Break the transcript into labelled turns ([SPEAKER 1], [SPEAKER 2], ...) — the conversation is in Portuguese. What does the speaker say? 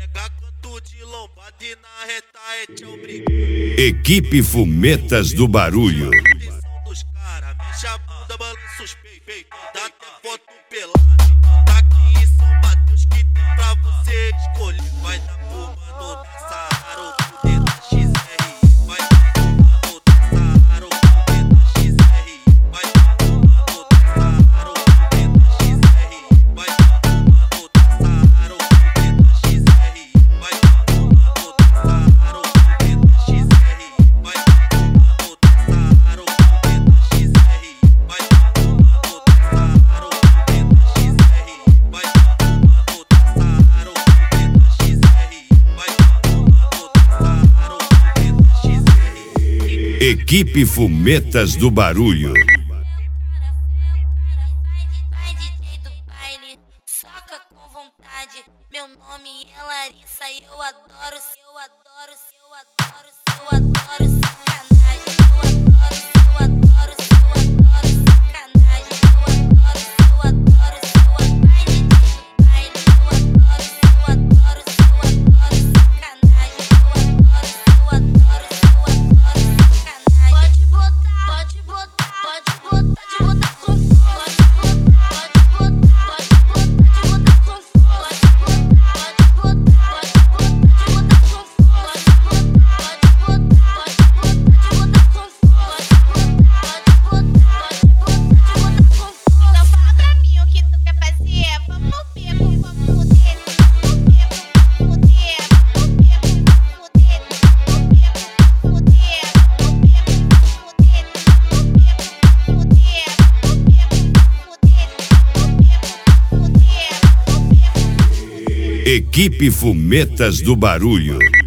[SPEAKER 1] Pega canto de lombada e na reta é tchau, briga.
[SPEAKER 2] Equipe Fumetas do Barulho.
[SPEAKER 1] Atenção dos cara, mexe a bunda, balança os peitos, dá até foto pelada. Tá aqui em São Mateus que tem pra você escolher. Vai dar pro mano da Saara ou pro D da XR. Vai dar pro mano da Saara ou pro D da XR. Vai dar pro mano da Saara ou pro D da XR. Vai dar pro mano da Saara ou pro D da XR. Vai dar pro mano da Saara ou pro D da XR. Vai dar pro mano da Saara ou pro D da XR. Vai dar pro mano da Saara ou pro D da XR. Vai dar pro mano da Saara ou pro D da XR. Vai dar pro mano da Saara ou pro D da XR.
[SPEAKER 2] Equipe Fumetas do Barulho.
[SPEAKER 3] Vai DJ do baile, soca com vontade. Meu nome é Larissa e eu adoro sacanagem. Eu adoro sacanagem. Eu adoro sacanagem. Eu adoro vai DJ do baile. Eu adoro sacanagem. Eu adoro sacanagem. Pode botar com fome. Pode botar com fome. Então fala pra mim o que tu quer fazer. Vamos no beco, vamos fuder. No beco, vamos fuder. No beco, vamos fuder. No beco, vamos fuder. No beco, vamos fuder. No beco, vamos fuder. No beco, vamos fuder.
[SPEAKER 2] Equipe Fumetas do Barulho.